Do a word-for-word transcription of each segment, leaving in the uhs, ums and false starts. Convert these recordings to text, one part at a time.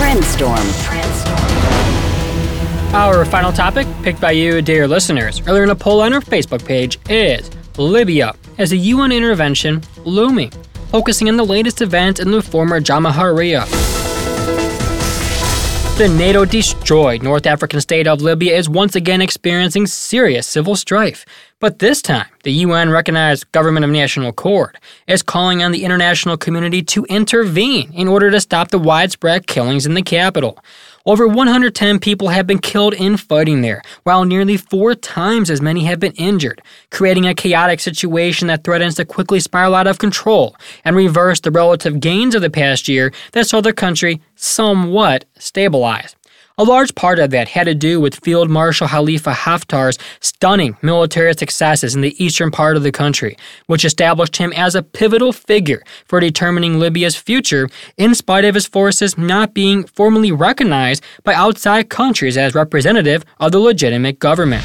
Trendstorm. Our final topic, picked by you, dear listeners, earlier in a poll on our Facebook page, is Libya as a U N intervention looming, focusing on the latest event in the former Jamahariya. The NATO-destroyed North African state of Libya is once again experiencing serious civil strife. But this time, the U N-recognized Government of National Accord is calling on the international community to intervene in order to stop the widespread killings in the capital. Over one hundred ten people have been killed in fighting there, while nearly four times as many have been injured, creating a chaotic situation that threatens to quickly spiral out of control and reverse the relative gains of the past year that saw the country somewhat stabilize. A large part of that had to do with Field Marshal Khalifa Haftar's stunning military successes in the eastern part of the country, which established him as a pivotal figure for determining Libya's future, in spite of his forces not being formally recognized by outside countries as representative of the legitimate government.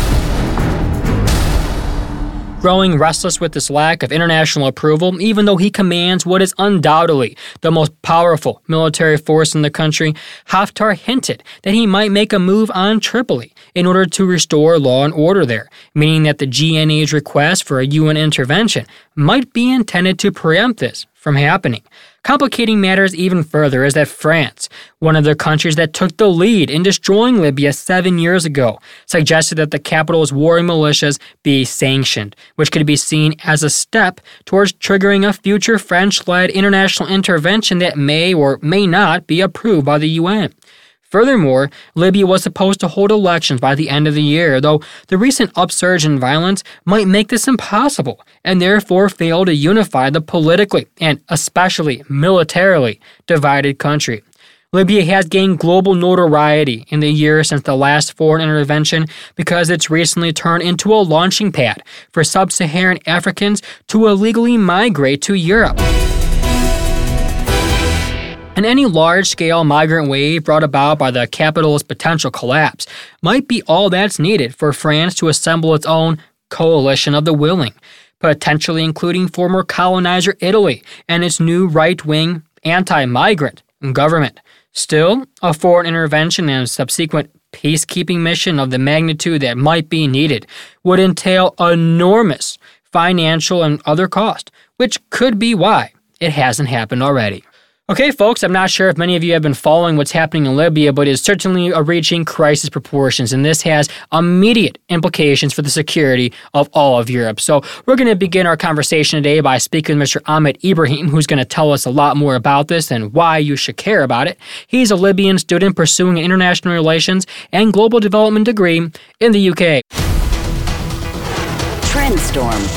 Growing restless with this lack of international approval, even though he commands what is undoubtedly the most powerful military force in the country, Haftar hinted that he might make a move on Tripoli in order to restore law and order there, meaning that the G N A's request for a U N intervention might be intended to preempt this from happening. Complicating matters even further is that France, one of the countries that took the lead in destroying Libya seven years ago, suggested that the capital's warring militias be sanctioned, which could be seen as a step towards triggering a future French-led international intervention that may or may not be approved by the U N. Furthermore, Libya was supposed to hold elections by the end of the year, though the recent upsurge in violence might make this impossible and therefore fail to unify the politically and especially militarily divided country. Libya has gained global notoriety in the years since the last foreign intervention because it's recently turned into a launching pad for sub-Saharan Africans to illegally migrate to Europe. And any large-scale migrant wave brought about by the capital's potential collapse might be all that's needed for France to assemble its own coalition of the willing, potentially including former colonizer Italy and its new right-wing anti-migrant government. Still, a foreign intervention and subsequent peacekeeping mission of the magnitude that might be needed would entail enormous financial and other costs, which could be why it hasn't happened already. Okay, folks, I'm not sure if many of you have been following what's happening in Libya, but it's certainly reaching crisis proportions, and this has immediate implications for the security of all of Europe. So we're going to begin our conversation today by speaking with Mister Ahmed Ibrahim, who's going to tell us a lot more about this and why you should care about it. He's a Libyan student pursuing an international relations and global development degree in the U K. Trendstorm.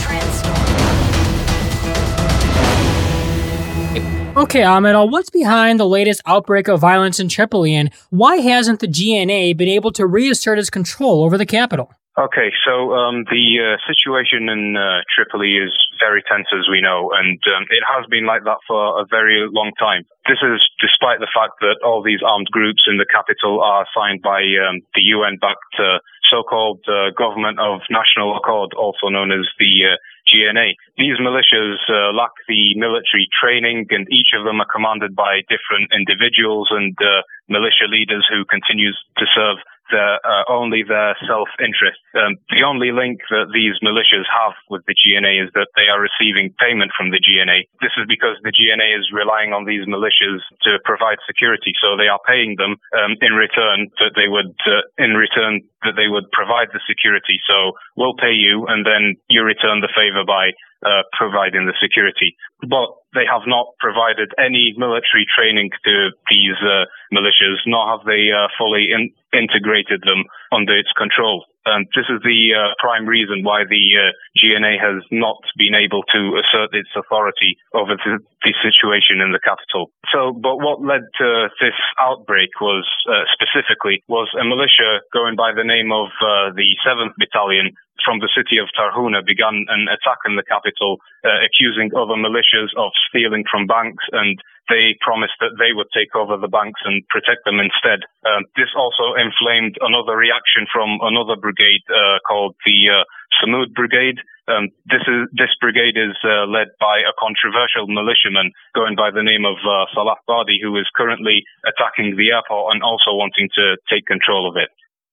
Okay, Ahmed, uh, what's behind the latest outbreak of violence in Tripoli, and why hasn't the G N A been able to reassert its control over the capital? Okay, so um, the uh, situation in uh, Tripoli is very tense, as we know, and um, it has been like that for a very long time. This is despite the fact that all these armed groups in the capital are signed by um, the U N-backed uh, so-called uh, Government of National Accord, also known as the uh, G N A. These militias uh, lack the military training, and each of them are commanded by different individuals and uh, militia leaders who continues to serve their, uh, only their self-interest. Um, the only link that these militias have with the G N A is that they are receiving payment from the G N A. This is because the G N A is relying on these militias to provide security, so they are paying them um, in return that they would uh, in return that they would provide the security. So we'll pay you, and then you return the favor by uh, providing the security. But they have not provided any military training to these uh, militias, nor have they uh, fully in- integrated them under its control. And this is the uh, prime reason why the uh, G N A has not been able to assert its authority over the, the situation in the capital. So, but what led to this outbreak was, uh, specifically, was a militia going by the name of uh, the seventh Battalion from the city of Tarhuna began an attack in the capital, uh, accusing other militias of stealing from banks, and they promised that they would take over the banks and protect them instead. Uh, this also inflamed another reaction from another brigade uh, called the uh, Samud Brigade, Um, this is this brigade is uh, led by a controversial militiaman going by the name of uh, Salah Badi, who is currently attacking the airport and also wanting to take control of it.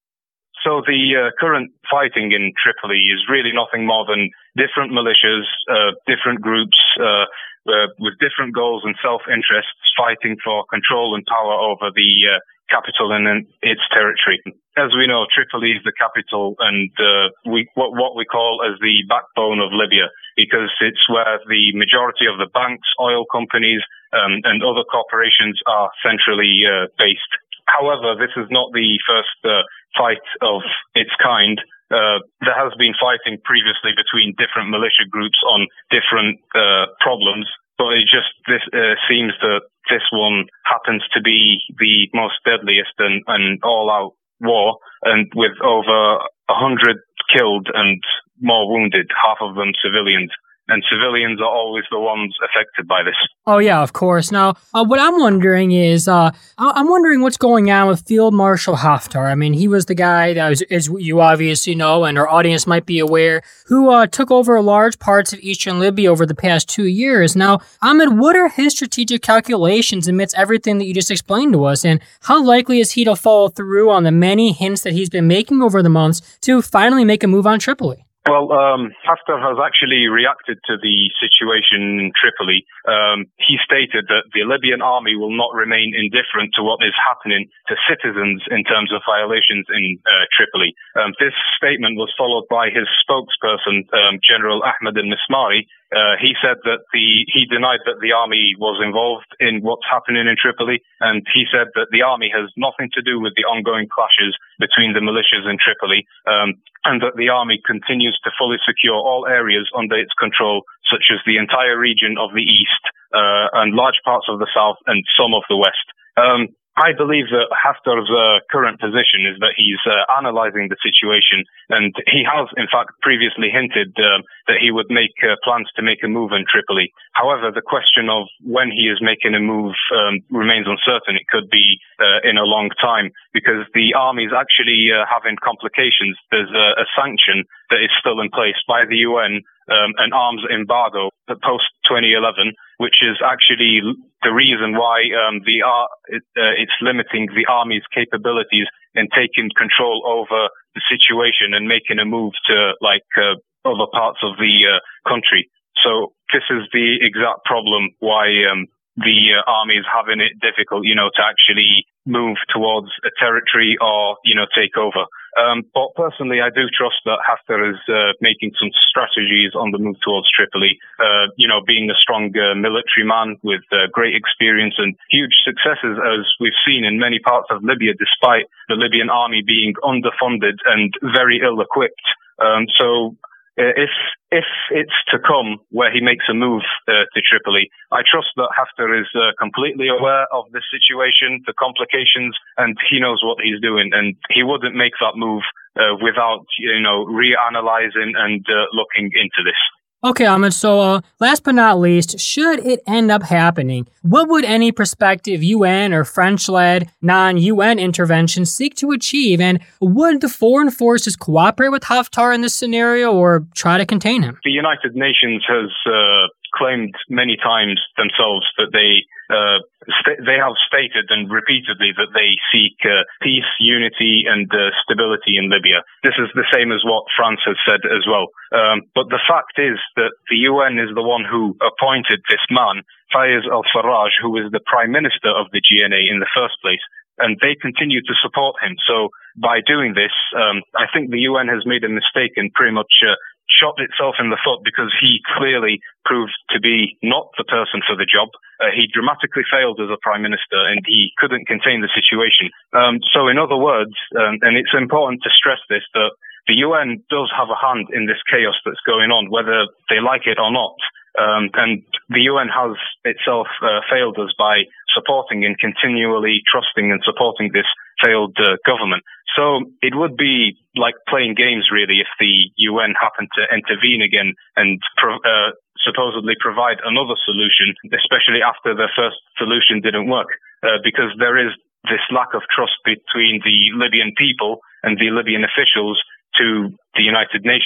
So the uh, current fighting in Tripoli is really nothing more than different militias, uh, different groups uh, uh, with different goals and self-interests fighting for control and power over the uh, capital and its territory. As we know, Tripoli is the capital and uh, we, what, what we call as the backbone of Libya, because it's where the majority of the banks, oil companies, um, and other corporations are centrally uh, based. However, this is not the first uh, fight of its kind. Uh, there has been fighting previously between different militia groups on different uh, problems, but it just this uh, seems that this one happens to be the most deadliest and, and all-out war, and with over a hundred killed and more wounded, half of them civilians. And civilians are always the ones affected by this. Oh, yeah, of course. Now, uh, what I'm wondering is, uh, I'm wondering what's going on with Field Marshal Haftar. I mean, he was the guy, that was, as you obviously know, and our audience might be aware, who uh, took over large parts of eastern Libya over the past two years. Now, Ahmed, what are his strategic calculations amidst everything that you just explained to us? And how likely is he to follow through on the many hints that he's been making over the months to finally make a move on Tripoli? Well, um, Haftar has actually reacted to the situation in Tripoli. Um, he stated that the Libyan army will not remain indifferent to what is happening to citizens in terms of violations in uh, Tripoli. Um, this statement was followed by his spokesperson, um, General Ahmed al-Mismari. Uh, he said that the he denied that the army was involved in what's happening in Tripoli, and he said that the army has nothing to do with the ongoing clashes between the militias in Tripoli, um, and that the army continues to fully secure all areas under its control, such as the entire region of the east uh, and large parts of the south and some of the west. Um, I believe that Haftar's uh, current position is that he's uh, analyzing the situation, and he has, in fact, previously hinted uh, that he would make uh, plans to make a move in Tripoli. However, the question of when he is making a move um, remains uncertain. It could be uh, in a long time, because the army is actually uh, having complications. There's a, a sanction that is still in place by the U N, um, an arms embargo post twenty eleven, which is actually the reason why um, the uh, it, uh, it's limiting the army's capabilities in taking control over the situation and making a move to like uh, other parts of the uh, country. So this is the exact problem why um, the uh, army is having it difficult, you know, to actually move towards a territory or, you know, take over. Um, but personally, I do trust that Haftar is uh, making some strategies on the move towards Tripoli. Uh, you know, being a strong uh, military man with uh, great experience and huge successes, as we've seen in many parts of Libya, despite the Libyan army being underfunded and very ill-equipped. Um, so uh, if if it's to come where he makes a move uh, to Tripoli, I trust that Haftar is uh, completely aware of the situation, the complications, and he knows what he's doing, and he wouldn't make that move uh, without, you know, reanalyzing and uh, looking into this. Okay, Ahmed, so uh, last but not least, should it end up happening, what would any prospective U N or French-led non-U N intervention seek to achieve, and would the foreign forces cooperate with Haftar in this scenario or try to contain him? The United Nations has uh, claimed many times themselves that they uh, st- they have stated and repeatedly that they seek uh, peace, unity, and uh, stability in Libya. This is the same as what France has said as well. Um, but the fact is that the U N is the one who appointed this man, Fayez al-Sarraj, who was the prime minister of the G N A in the first place, and they continue to support him. So by doing this, um, I think the U N has made a mistake and pretty much uh, shot itself in the foot, because he clearly proved to be not the person for the job. Uh, he dramatically failed as a prime minister, and he couldn't contain the situation. Um, so in other words, um, and it's important to stress this, that the U N does have a hand in this chaos that's going on, whether they like it or not. Um, and the U N has itself uh, failed us by supporting and continually trusting and supporting this failed uh, government. So it would be like playing games, really, if the U N happened to intervene again and pro- uh, supposedly provide another solution, especially after the first solution didn't work, uh, because there is this lack of trust between the Libyan people and the Libyan officials to the United Nations.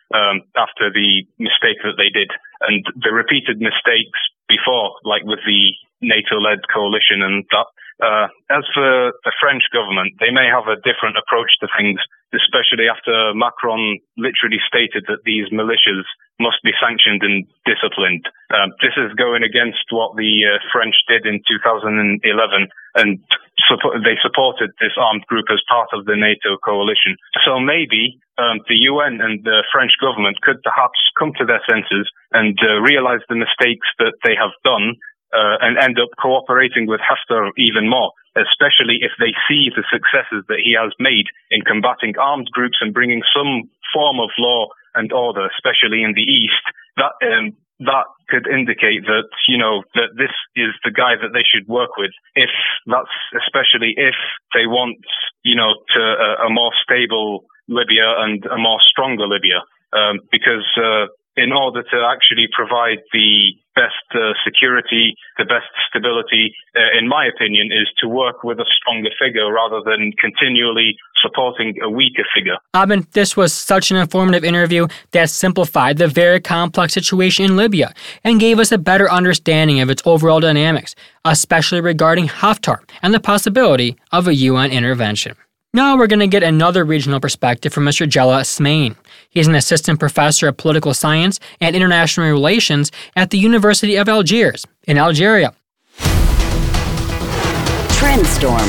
um, after the mistake that they did. And the repeated mistakes before, like with the NATO-led coalition and that. Uh, as for the French government, they may have a different approach to things, especially after Macron literally stated that these militias must be sanctioned and disciplined. Um, this is going against what the uh, French did in two thousand eleven, and support, they supported this armed group as part of the NATO coalition. So maybe um, the U N and the French government could perhaps come to their senses and uh, realize the mistakes that they have done, Uh, and end up cooperating with Haftar even more, especially if they see the successes that he has made in combating armed groups and bringing some form of law and order, especially in the East. That um, that could indicate that, you know, that this is the guy that they should work with. If that's especially if they want, you know, to uh, a more stable Libya and a more stronger Libya, um, because uh, in order to actually provide the best uh, security, the best stability, uh, in my opinion, is to work with a stronger figure rather than continually supporting a weaker figure. Abin, this was such an informative interview that simplified the very complex situation in Libya and gave us a better understanding of its overall dynamics, especially regarding Haftar and the possibility of a U N intervention. Now we're going to get another regional perspective from Mister Jella Smain. He's an assistant professor of political science and international relations at the University of Algiers in Algeria. Trendstorm.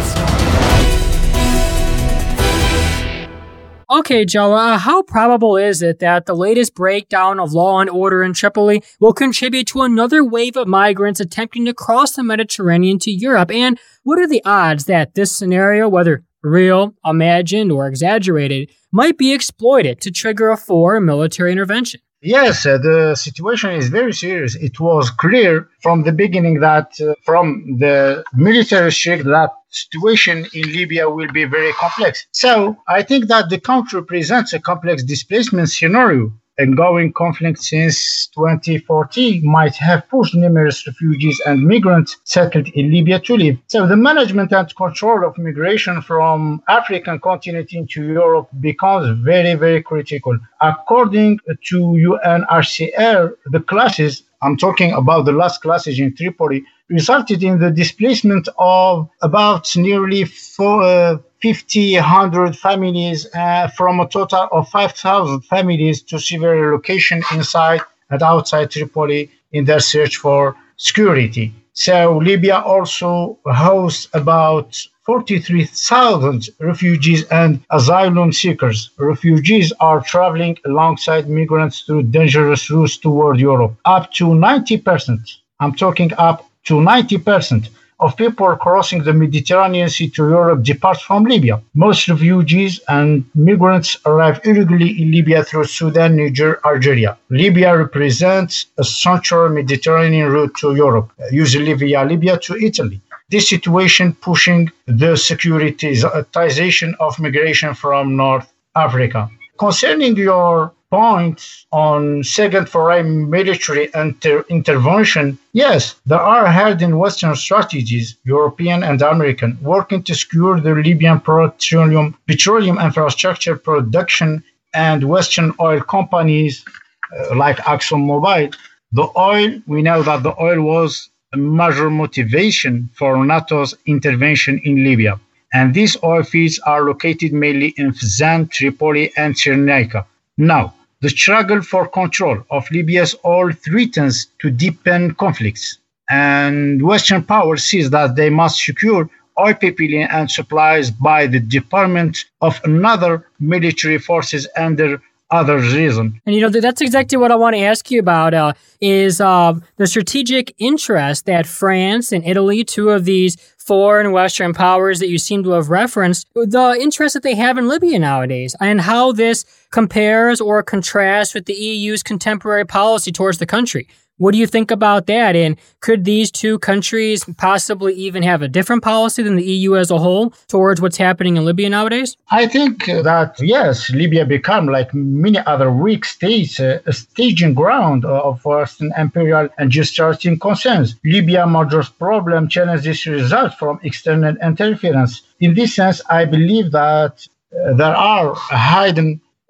Okay, Jella, how probable is it that the latest breakdown of law and order in Tripoli will contribute to another wave of migrants attempting to cross the Mediterranean to Europe? And what are the odds that this scenario, whether real, imagined, or exaggerated, might be exploited to trigger a foreign military intervention? Yes, uh, the situation is very serious. It was clear from the beginning that uh, from the military strict that situation in Libya will be very complex. So I think that the country presents a complex displacement scenario. Ongoing conflict since twenty fourteen might have pushed numerous refugees and migrants settled in Libya to leave. So the management and control of migration from African continent into Europe becomes very, very critical. According to U N H C R, the clashes, I'm talking about the last clashes in Tripoli, resulted in the displacement of about nearly four, uh, fifty, one hundred families uh, from a total of five thousand families to severe relocation inside and outside Tripoli in their search for security. So Libya also hosts about forty-three thousand refugees and asylum seekers. Refugees are traveling alongside migrants through dangerous routes toward Europe. Up to ninety percent, I'm talking up to ninety percent of people crossing the Mediterranean Sea to Europe depart from Libya. Most refugees and migrants arrive irregularly in Libya through Sudan, Niger, Algeria. Libya represents a central Mediterranean route to Europe, usually via Libya to Italy. This situation pushing the securitization of migration from North Africa. Concerning your point on second foreign military inter- intervention, yes, there are hidden Western strategies, European and American, working to secure the Libyan petroleum, petroleum infrastructure production and Western oil companies uh, like ExxonMobil. The oil, we know that the oil was a major motivation for NATO's intervention in Libya. And these oil fields are located mainly in Fezzan, Tripoli, and Cyrenaica. Now, the struggle for control of Libya's oil threatens to deepen conflicts, and Western powers see that they must secure oil pipeline and supplies by the deployment of another military forces under other reason. And, you know, that's exactly what I want to ask you about, uh, is uh, the strategic interest that France and Italy, two of these foreign Western powers that you seem to have referenced, the interest that they have in Libya nowadays, and how this compares or contrasts with the E U's contemporary policy towards the country. What do you think about that? And could these two countries possibly even have a different policy than the E U as a whole towards what's happening in Libya nowadays? I think that, yes, Libya become, like many other weak states, uh, a staging ground of Western imperial and geostrategic concerns. Libya's major problem challenges result from external interference. In this sense, I believe that uh, there are hidden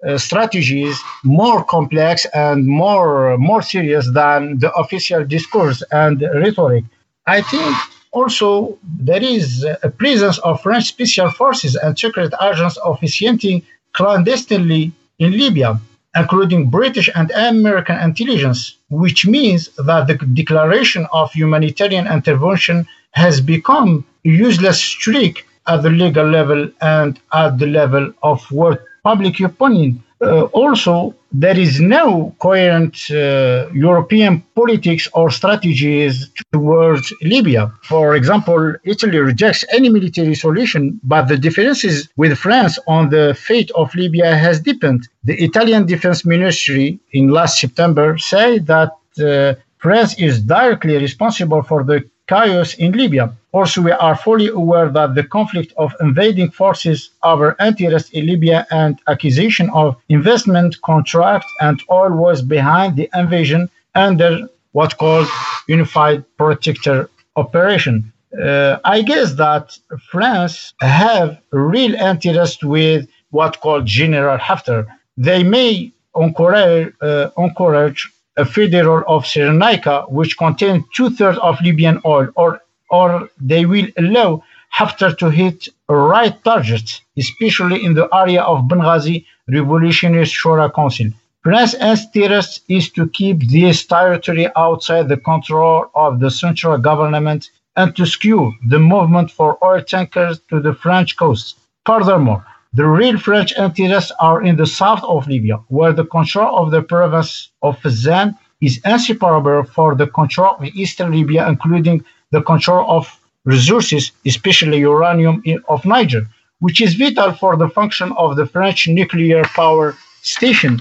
uh, strategies more complex and more more serious than the official discourse and rhetoric. I think also there is a presence of French special forces and secret agents officiating clandestinely in Libya, including British and American intelligence, which means that the declaration of humanitarian intervention has become a useless trick at the legal level and at the level of world public opinion. Uh, also, there is no coherent uh, European politics or strategies towards Libya. For example, Italy rejects any military solution, but the differences with France on the fate of Libya has deepened. The Italian Defense Ministry in last September said that uh, France is directly responsible for the chaos in Libya. Also, we are fully aware that the conflict of invading forces over interest in Libya and accusation of investment contract and oil was behind the invasion under what called Unified Protector Operation. Uh, I guess that France have real interest with what called General Haftar. They may encourage, uh, encourage a federal of Cyrenaica, which contains two-thirds of Libyan oil, or or they will allow Haftar to hit right targets, especially in the area of Benghazi Revolutionary Shura Council. France's interest is to keep this territory outside the control of the central government and to skew the movement for oil tankers to the French coast. Furthermore, the real French interests are in the south of Libya, where the control of the province of Fezzan is inseparable for the control of eastern Libya, including the control of resources, especially uranium in, of Niger, which is vital for the function of the French nuclear power station.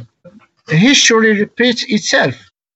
History repeats itself.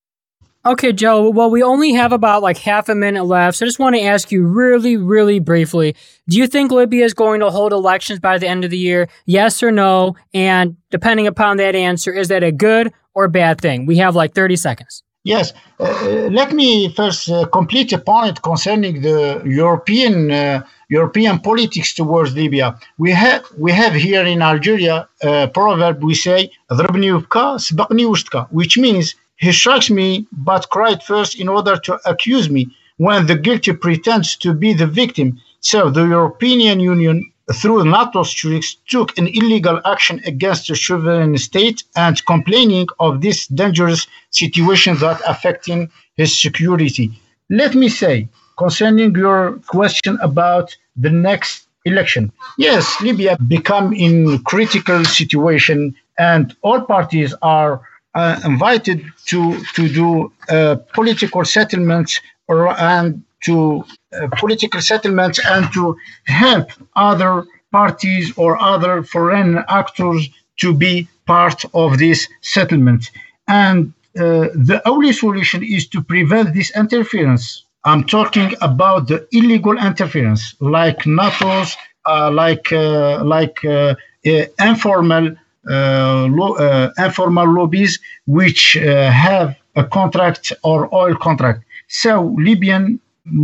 Okay, Joe, well, we only have about like half a minute left, so I just want to ask you really, really briefly, do you think Libya is going to hold elections by the end of the year? Yes or no? And depending upon that answer, is that a good or bad thing? We have like thirty seconds. Yes. Uh, let me first uh, complete a point concerning the European uh, European politics towards Libya. We have we have here in Algeria a proverb. We say "ضربني وبكى سبقني واشتكى," which means he strikes me but cried first in order to accuse me when the guilty pretends to be the victim. So the European Union, through NATO's tricks, took an illegal action against a sovereign state and complaining of this dangerous situation that affecting his security. Let me say, concerning your question about the next election, yes, Libya become in critical situation and all parties are uh, invited to to do uh, political settlements or, and to uh, political settlements and to help other parties or other foreign actors to be part of this settlement. And uh, the only solution is to prevent this interference. I'm talking about the illegal interference, like NATO's, uh, like uh, like uh, uh, informal uh, lo- uh, informal lobbies which uh, have a contract or oil contract. So Libyan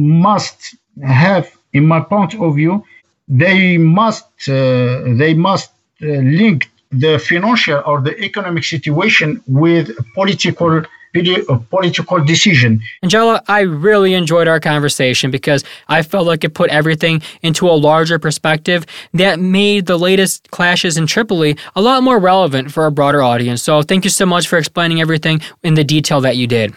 must have, in my point of view, they must uh, they must uh, link the financial or the economic situation with political political decision. Angela, I really enjoyed our conversation because I felt like it put everything into a larger perspective that made the latest clashes in Tripoli a lot more relevant for a broader audience. So thank you so much for explaining everything in the detail that you did.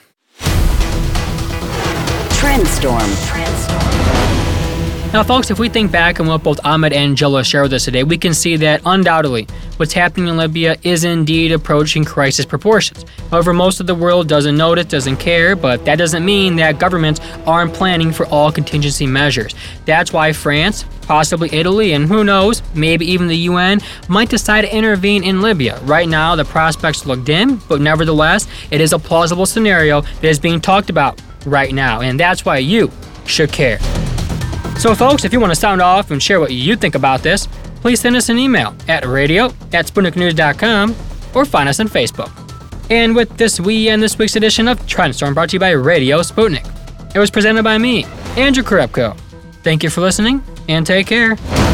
Trendstorm. Now, folks, if we think back on what both Ahmed and Angela shared with us today, we can see that undoubtedly what's happening in Libya is indeed approaching crisis proportions. However, most of the world doesn't notice, doesn't care, but that doesn't mean that governments aren't planning for all contingency measures. That's why France, possibly Italy, and who knows, maybe even the U N might decide to intervene in Libya. Right now, the prospects look dim, but nevertheless, it is a plausible scenario that is being talked about right now, and that's why you should care. So folks, if you want to sound off and share what you think about this, please send us an email at radio at sputnik news dot com or find us on Facebook. And with this, we end this week's edition of Trendstorm, brought to you by Radio Sputnik. It was presented by me, Andrew Korepko. Thank you for listening, and take care.